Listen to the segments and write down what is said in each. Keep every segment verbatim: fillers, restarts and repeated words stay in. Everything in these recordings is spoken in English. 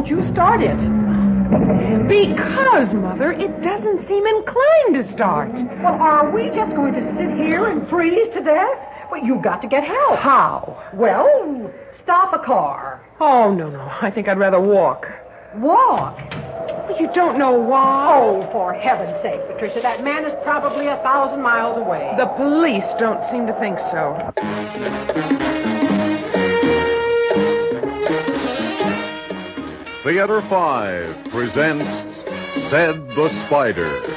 you start it? Because, Mother, it doesn't seem inclined to start. Well, are we just going to sit here and freeze to death? Well, you've got to get help. How? Well, stop a car. Oh, no, no. I think I'd rather walk. Walk? You don't know why? Oh, for heaven's sake, Patricia, that man is probably a thousand miles away. The police don't seem to think so. Theater five presents Said the Spider.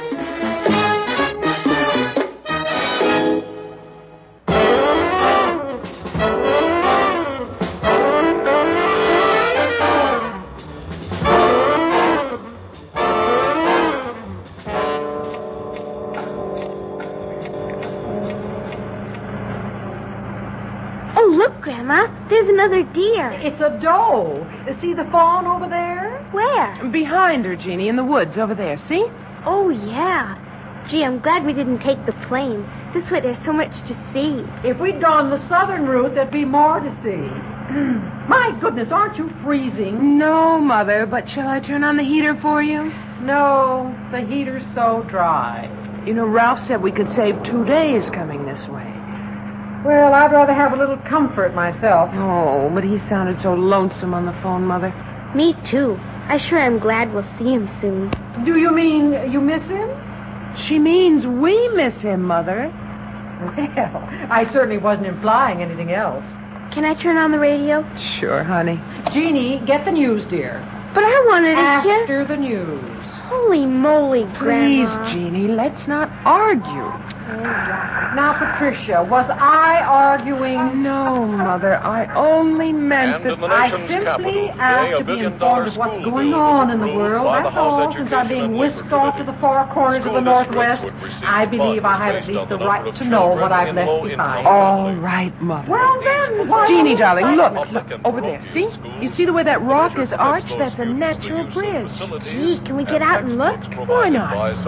Look, Grandma, there's another deer. It's a doe. See the fawn over there? Where? Behind her, Jeannie, in the woods over there. See? Oh, yeah. Gee, I'm glad we didn't take the plane. This way there's so much to see. If we'd gone the southern route, there'd be more to see. My goodness, aren't you freezing? No, Mother, but shall I turn on the heater for you? No, the heater's so dry. You know, Ralph said we could save two days coming this way. Well, I'd rather have a little comfort myself. Oh, but he sounded so lonesome on the phone, Mother. Me too. I sure am glad we'll see him soon. Do you mean you miss him? She means we miss him, Mother. Well, I certainly wasn't implying anything else. Can I turn on the radio? Sure, honey. Jeannie, get the news, dear. But I wanted to hear... After the news. Holy moly, Please, Grandma. Jeannie, let's not argue. Now, Patricia, was I arguing? No, Mother, I only meant that... I simply asked to be informed of what's going on in the world. That's all, since I'm being whisked off to the far corners of the Northwest. I believe I have at least the right to know what I've left behind. All right, Mother. Well, then, why... Jeannie, darling, look, look, over there, see? You see the way that rock is arched? That's a natural bridge. Gee, can we get out and look? Why not?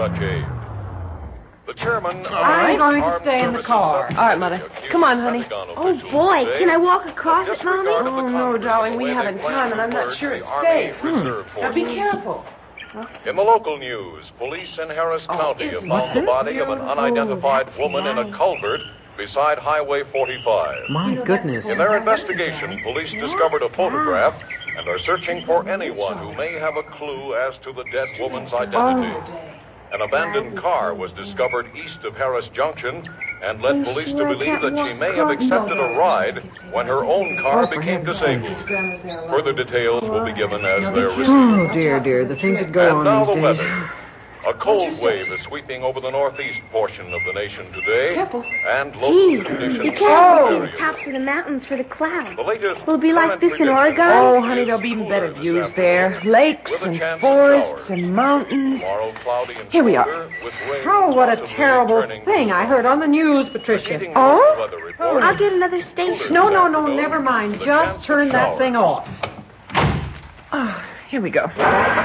The chairman I'm going to stay in the car. All right, Mother. Come on, honey. Oh, boy, can I walk across it, Mommy? Oh, no, darling, we haven't time, and I'm not sure it's safe. Hmm. Now, be careful. In the local news, police in Harris Oh, County have isn't found the this body of an beautiful? unidentified That's woman in a nice. culvert beside Highway forty-five. My goodness. In their investigation, police discovered a photograph and are searching for anyone who may have a clue as to the dead woman's identity. An abandoned car was discovered east of Harris Junction and led police to believe that she may have accepted a ride when her own car became disabled. Further details will be given as they're received. Oh, dear, dear, the things that go And now on the these days. weather. A cold wave is sweeping over the northeast portion of the nation today. Careful. And local Gee, conditions you in can't see areas. the tops of the mountains for the clouds. The latest Will it be like current this in prediction Oregon? Oh, is honey, there'll be even cooler better this views afternoon, there. Lakes with a and chance of forests showers. and mountains. Tomorrow, cloudy and Here we are. colder, with rain Oh, what a possibly terrible turning thing. I heard on the news, Patricia. Heating Oh? weather report. I'll get another station. No, no, no, never mind. Just turn that thing off. Oh, here we go.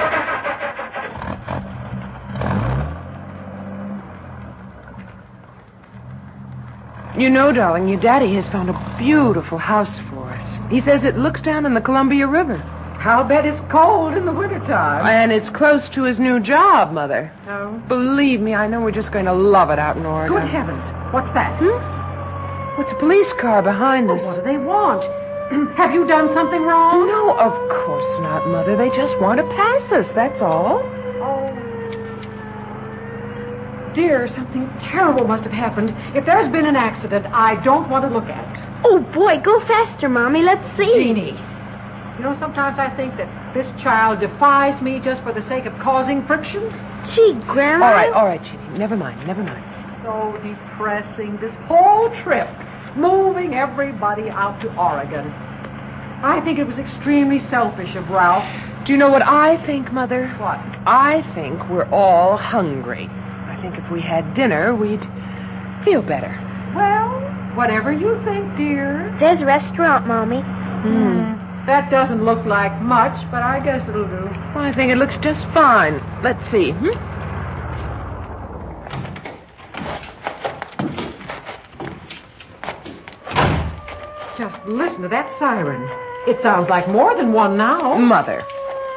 You know, darling, your daddy has found a beautiful house for us. He says it looks down in the Columbia River. I'll bet it's cold in the wintertime. And it's close to his new job, Mother. Oh. Believe me, I know we're just going to love it out in Oregon. Good heavens. What's that? Hmm? What's a police car behind us? What do they want? Have you done something wrong? No, of course not, Mother. They just want to pass us, that's all. Oh. Dear, something terrible must have happened. If there's been an accident, I don't want to look at it. Oh, boy, go faster, Mommy. Let's see. Jeannie, you know, sometimes I think that this child defies me just for the sake of causing friction. Gee, Grandma. All right, all right, Jeannie. Never mind, never mind. So depressing, this whole trip, moving everybody out to Oregon. I think it was extremely selfish of Ralph. Do you know what I think, Mother? What? I think we're all hungry. I think if we had dinner, we'd feel better. Well, whatever you think, dear. There's a restaurant, Mommy. Hmm. That doesn't look like much, but I guess it'll do. Well, I think it looks just fine. Let's see. Hmm? Just listen to that siren. It sounds like more than one now. Mother,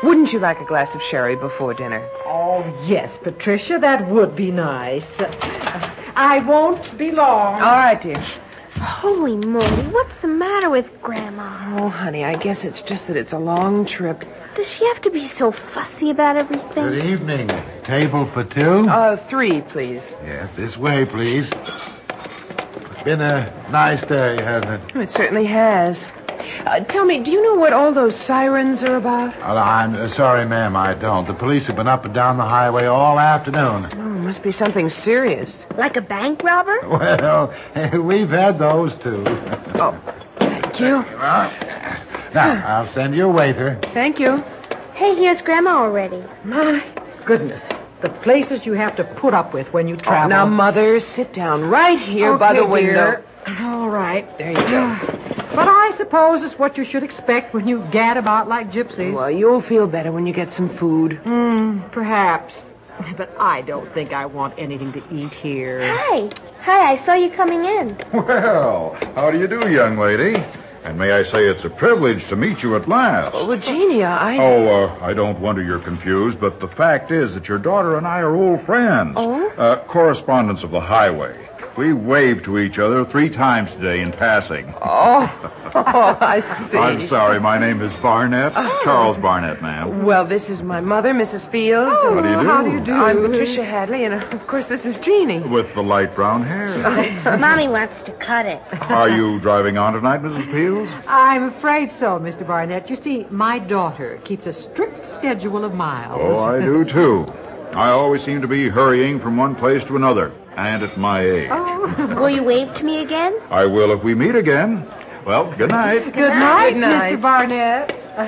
Wouldn't you like a glass of sherry before dinner? Oh, yes, Patricia, that would be nice. I won't be long. All right, dear. Holy moly, what's the matter with Grandma? Oh, honey, I guess it's just that it's a long trip. Does she have to be so fussy about everything? Good evening. Table for two? Uh, three, please. Yes, this way, please. It's been a nice day, hasn't it? Oh, it certainly has. Uh, tell me, do you know what all those sirens are about? Well, I'm uh, sorry, ma'am, I don't. The police have been up and down the highway all afternoon. Oh, must be something serious. Like a bank robber? Well, we've had those, too. Oh, thank you. Well, now, I'll send you a waiter. Thank you. Hey, here's Grandma already. My goodness. The places you have to put up with when you travel. Oh, now, Mother, sit down right here okay, by the window. Dear. All right. There you go. But I suppose it's what you should expect when you gad about like gypsies. Well, you'll feel better when you get some food. Hmm, perhaps. But I don't think I want anything to eat here. Hi. Hi, I saw you coming in. Well, how do you do, young lady? And may I say it's a privilege to meet you at last. Oh, Virginia, I... Oh, uh, I don't wonder you're confused, but the fact is that your daughter and I are old friends. Oh? Uh, correspondents of the highway. We waved to each other three times today in passing. Oh, oh I see. I'm sorry, my name is Barnett. Oh. Charles Barnett, ma'am. Well, this is my mother, Missus Fields. Oh, What do you do? how do you do? I'm Patricia Hadley, and of course this is Jeannie. With the light brown hair. Mommy wants to cut it. Are you driving on tonight, Missus Fields? I'm afraid so, Mister Barnett. You see, my daughter keeps a strict schedule of miles. Oh, I do, too. I always seem to be hurrying from one place to another, and at my age. Oh. Will you wave to me again? I will if we meet again. Well, good night. Good night, Good night. Mister Barnett.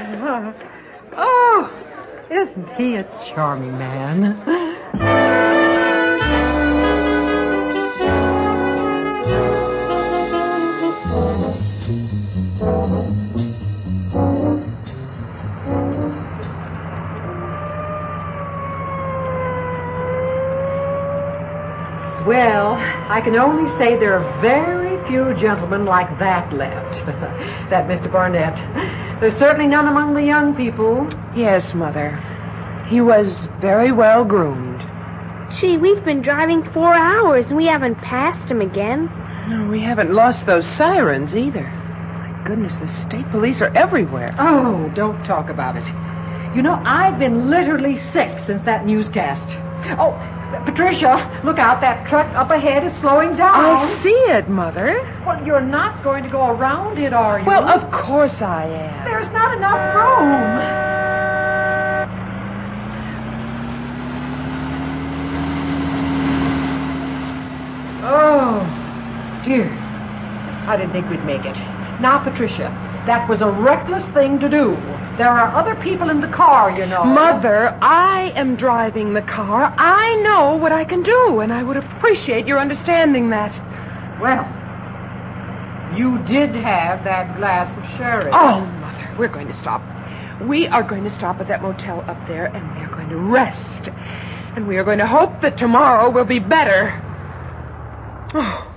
Oh, isn't he a charming man? Well, I can only say there are very few gentlemen like that left. That Mister Barnett. There's certainly none among the young people. Yes, Mother. He was very well groomed. Gee, we've been driving four hours and we haven't passed him again. No, we haven't lost those sirens either. My goodness, the state police are everywhere. Oh, don't talk about it. You know, I've been literally sick since that newscast. Oh, Patricia, look out. That truck up ahead is slowing down. I see it, Mother. Well, you're not going to go around it, are you? Well, of course I am. There's not enough room. Oh, dear. I didn't think we'd make it. Now, Patricia, that was a reckless thing to do. There are other people in the car, you know. Mother, I am driving the car. I know what I can do, and I would appreciate your understanding that. Well, you did have that glass of sherry. Oh, Mother, we're going to stop. We are going to stop at that motel up there, and we are going to rest. And we are going to hope that tomorrow will be better. Oh.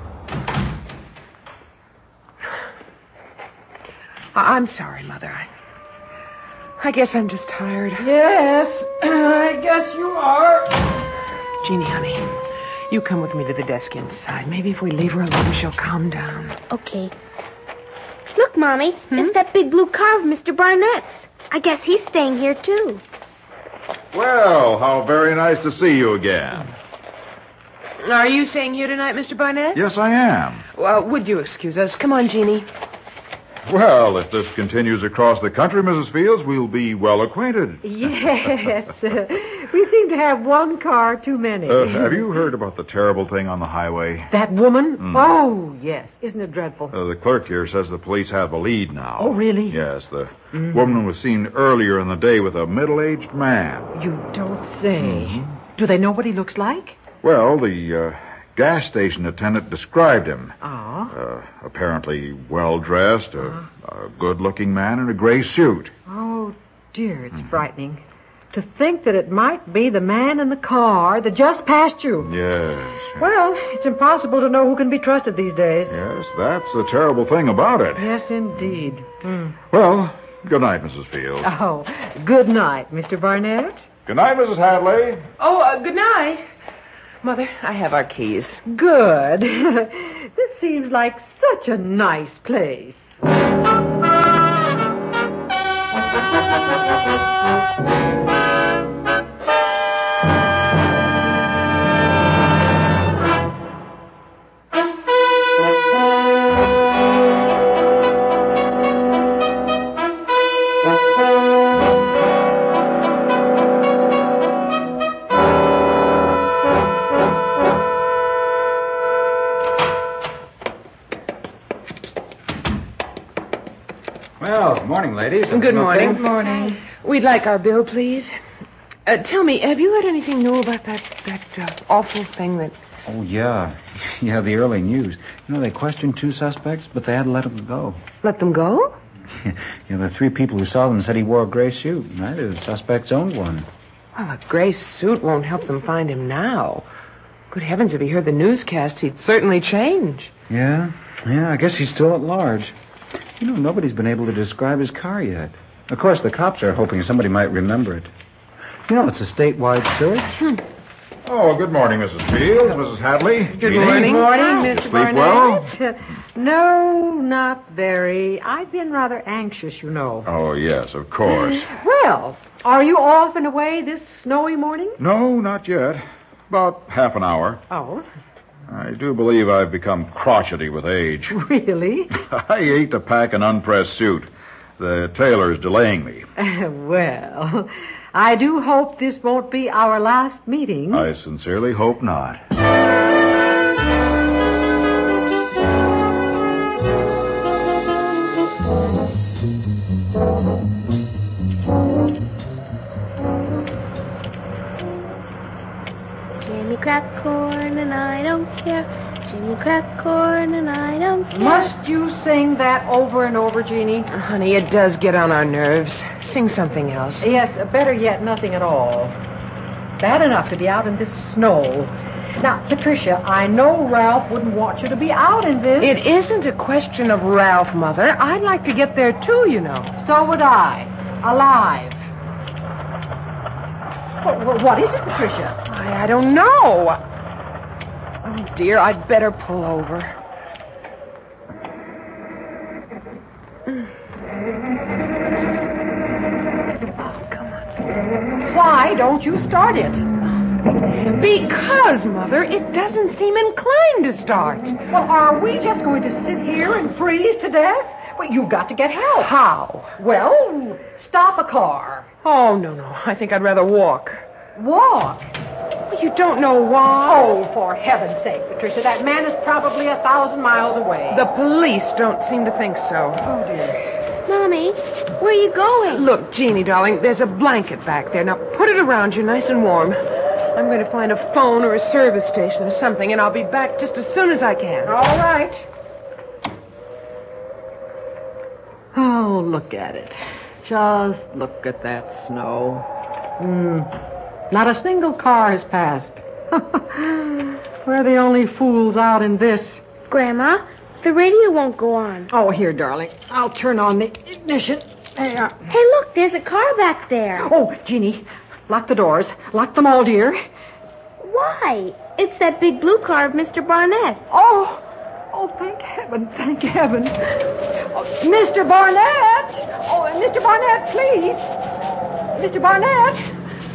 I- I'm sorry, Mother. I... I guess I'm just tired. Yes, I guess you are. Jeannie, honey, you come with me to the desk inside. Maybe if we leave her alone, she'll calm down. Okay. Look, Mommy, Hmm? it's that big blue car of Mister Barnett's. I guess he's staying here, too. Well, how very nice to see you again. Are you staying here tonight, Mister Barnett? Yes, I am. Well, would you excuse us? Come on, Jeannie. Well, if this continues across the country, Missus Fields, we'll be well acquainted. Yes. uh, we seem to have one car too many. Uh, have you heard about the terrible thing on the highway? That woman? Mm. Oh, yes. Isn't it dreadful? Uh, the clerk here says the police have a lead now. Oh, really? Yes, the mm. woman was seen earlier in the day with a middle-aged man. You don't say. Mm-hmm. Do they know what he looks like? Well, the uh, gas station attendant described him. Ah. Uh, apparently well-dressed, a, a good-looking man in a gray suit. Oh, dear, it's mm-hmm. frightening. To think that it might be the man in the car that just passed you. Yes. Well, it's impossible to know who can be trusted these days. Yes, that's the terrible thing about it. Yes, indeed. Mm. Well, Good night, Missus Fields. Oh, good night, Mister Barnett. Good night, Missus Hadley. Oh, uh, good night. Mother, I have our keys. Good. This seems like such a nice place. Well, good morning, ladies. Good morning. Good morning. We'd like our bill, please. Uh, tell me, have you heard anything new about that that uh, awful thing that... Oh, yeah. Yeah, the early news. You know, they questioned two suspects, but they had to let them go. Let them go? Yeah, the three people who saw them said he wore a gray suit. Neither of the suspects owned one. Well, a gray suit won't help them find him now. Good heavens, if he heard the newscast, he'd certainly change. Yeah? Yeah, I guess he's still at large. You know, nobody's been able to describe his car yet. Of course, the cops are hoping somebody might remember it. You know, it's a statewide search. Hmm. Oh, good morning, Missus Fields, Missus Hadley. Good Jeannie. morning. Morning, You Mister sleep Barnett. well? No, not very. I've been rather anxious, you know. Oh, yes, of course. Well, are you off and away this snowy morning? No, not yet. About half an hour. Oh, I do believe I've become crotchety with age. really? I hate to pack an unpressed suit. The tailor's delaying me. Well, I do hope this won't be our last meeting. I sincerely hope not. Jimmy crack corn and I don't care. Jimmy crack corn and I don't care. Must you sing that over and over, Jeannie? Uh, honey, it does get on our nerves. Sing something else. Yes, better yet, nothing at all. Bad enough to be out in this snow. Now, Patricia, I know Ralph wouldn't want you to be out in this. It isn't a question of Ralph, Mother. I'd like to get there, too, you know. So would I. Alive. What, what is it, Patricia? I, I don't know. Oh, dear, I'd better pull over. Why don't you start it? Because, Mother, it doesn't seem inclined to start. Well, are we just going to sit here and freeze to death? Well, you've got to get help. How? Well, stop a car. Oh, no, no. I think I'd rather walk. Walk. You don't know why? Oh, for heaven's sake, Patricia, that man is probably a thousand miles away. The police don't seem to think so. Oh, dear. Mommy, where are you going? Look, Jeannie, darling, there's a blanket back there. Now put it around you nice and warm. I'm going to find a phone or a service station or something, and I'll be back just as soon as I can. All right. Oh, look at it. Just look at that snow. Hmm. Not a single car has passed. We're the only fools out in this. Grandma, the radio won't go on. Oh, here, darling. I'll turn on the ignition. There. Hey, look, there's a car back there. Oh, Jeannie, lock the doors. Lock them all, dear. Why? It's that big blue car of Mister Barnett's. Oh, oh, thank heaven, thank heaven. Oh, Mister Barnett! Oh, Mister Barnett, please. Mister Barnett!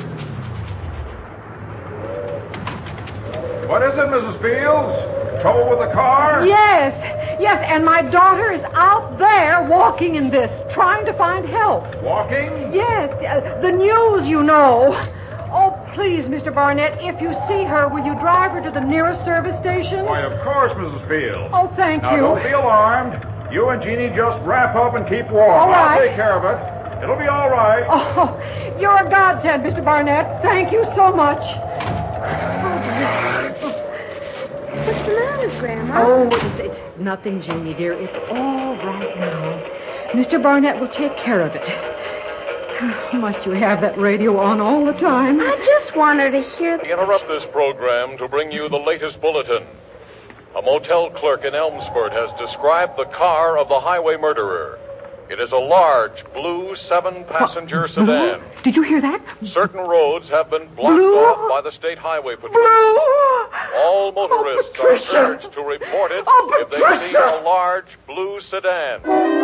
What is it, Missus Fields? Trouble with the car? Yes, yes, and my daughter is out there walking in this, trying to find help. Walking? Yes, uh, the news, you know. Oh, please, Mister Barnett, if you see her, will you drive her to the nearest service station? Why, of course, Missus Fields. Oh, thank now, you. don't be alarmed. You and Jeannie just wrap up and keep warm. All right. I'll take care of it. It'll be all right. Oh, you're a godsend, Mister Barnett. Thank you so much. What's the matter, Grandma? Oh, it's, it's nothing, Jeannie, dear. It's all right now. Mister Barnett will take care of it. Must you have that radio on all the time? I just want her to hear... We interrupt this program to bring you the latest bulletin. A motel clerk in Elmsford has described the car of the highway murderer. It is a large blue seven-passenger sedan. Blue? Did you hear that? Certain roads have been blocked Blue? off by the State Highway Patrol. Blue! All motorists Oh, Patricia! are urged to report it Oh, if they Patricia! see a large blue sedan.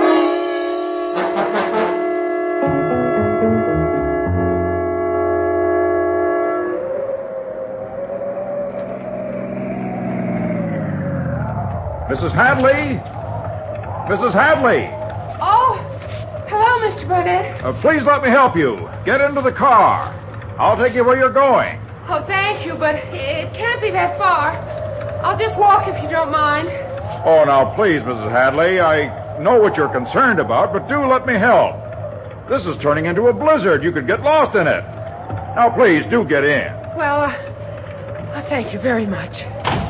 Missus Hadley? Missus Hadley? Oh, hello, Mister Burnett. Uh, please let me help you. Get into the car. I'll take you where you're going. Oh, thank you, but it can't be that far. I'll just walk if you don't mind. Oh, now, please, Missus Hadley, I know what you're concerned about, but do let me help. This is turning into a blizzard. You could get lost in it. Now, please, do get in. Well, uh, uh, thank you very much.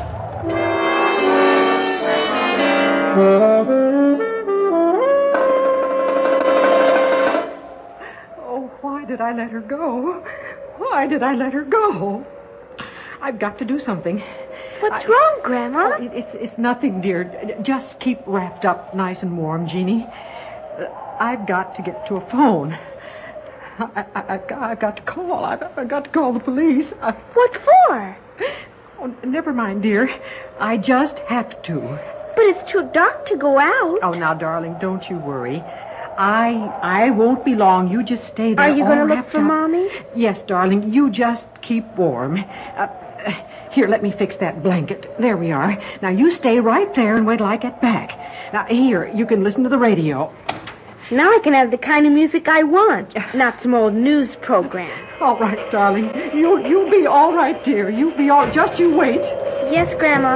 Oh, why did I let her go? Why did I let her go? I've got to do something. What's I- wrong, Grandma? Oh, it- it's it's nothing, dear. Just keep wrapped up nice and warm, Jeannie. Uh, I've got to get to a phone. I, I, I've, got, I've got to call. I've, I've got to call the police. I, What for? oh, never mind, dear. I just have to. But it's too dark to go out. Oh, now, darling, don't you worry. I I won't be long. You just stay there. Are you all going to look wrapped for up. Mommy? Yes, darling. You just keep warm. Uh, uh, here, let me fix that blanket. There we are. Now, you stay right there and wait till I get back. Now, here, you can listen to the radio. Now I can have the kind of music I want, not some old news program. All right, darling. You, you'll be all right, dear. You'll be all... Just you wait. Yes, Grandma.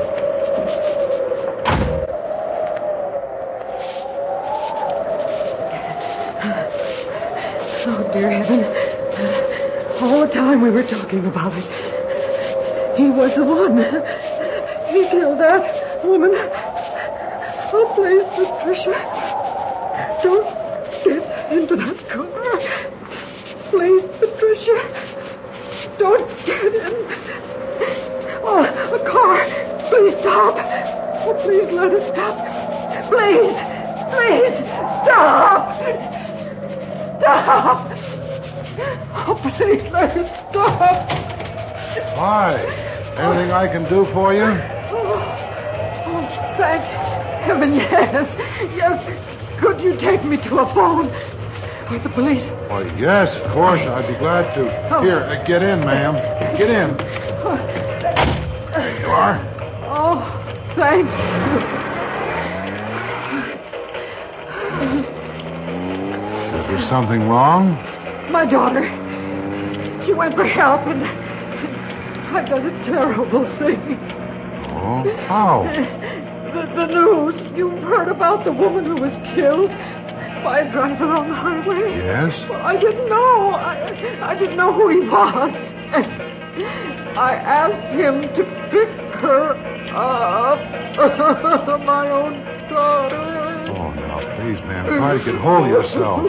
Oh, dear heaven. All the time we were talking about it. He was the one. He killed that woman. Oh, please, Patricia. Don't get into that car. Please, Patricia. Don't get in. Oh, a car. Please stop. Oh, please let it stop. Please. Please, stop. Stop. Oh, please let it stop. Hi. Anything I can do for you? Oh, oh, thank heaven, yes. Yes. Could you take me to a phone with the police? Why, yes, of course. I'd be glad to. Oh. Here, uh, get in, ma'am. Get in. There you are. Oh, thank you. Is there something wrong? My daughter. She went for help, and I've done a terrible thing. Oh, how? The, the news. You've heard about the woman who was killed by a driver on the highway? Yes? Well, I didn't know. I, I didn't know who he was. I asked him to pick her up. My own daughter. Oh, now, please, ma'am, try to get hold of yourself.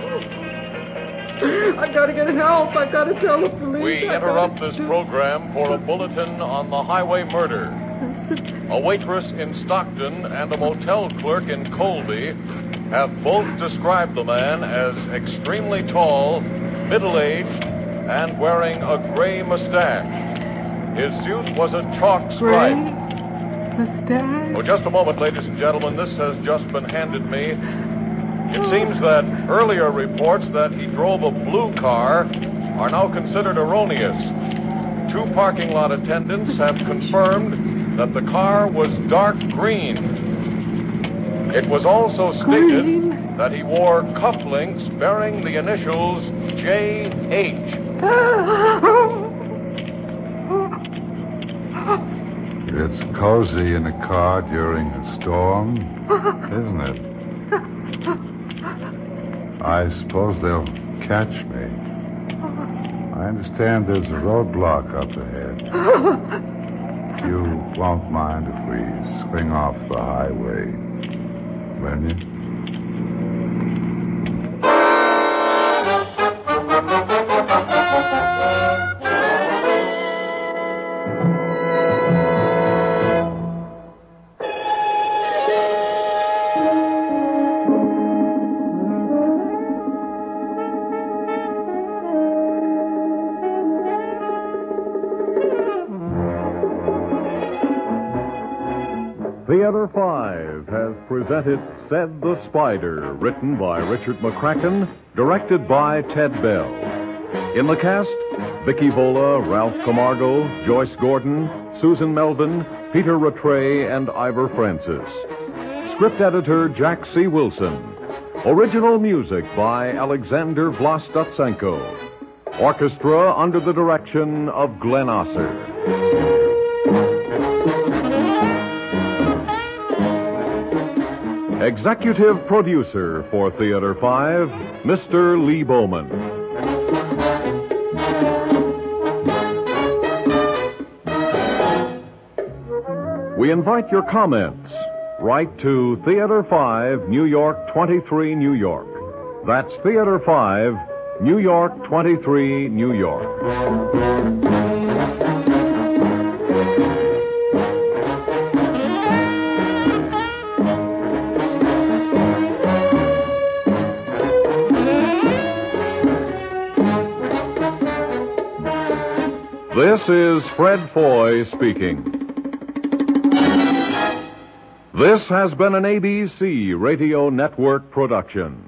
I've got to get help. I've got to tell the police. We I've interrupt got to this do- program for a bulletin on the highway murder. A waitress in Stockton and a motel clerk in Colby have both described the man as extremely tall, middle-aged, and wearing a gray mustache. His suit was a chalk Gray stripe. mustache. For just a moment, ladies and gentlemen, this has just been handed me. It seems that earlier reports that he drove a blue car are now considered erroneous. Two parking lot attendants have confirmed that the car was dark green. It was also stated Green? that he wore cufflinks bearing the initials J H. It's cozy in a car during a storm, isn't it? I suppose they'll catch me. I understand there's a roadblock up ahead. You won't mind if we swing off the highway, will you? Theater five has presented Said the Spider, written by Richard McCracken, directed by Ted Bell. In the cast, Vicky Vola, Ralph Camargo, Joyce Gordon, Susan Melvin, Peter Rattray, and Ivor Francis. Script editor Jack C. Wilson. Original music by Alexander Vlastotsenko. Orchestra under the direction of Glenn Osser. Executive producer for Theater five, Mister Lee Bowman. We invite your comments. Write to Theater five, New York twenty-three, New York. That's Theater five, New York twenty-three, New York. This is Fred Foy speaking. This has been an A B C Radio Network production.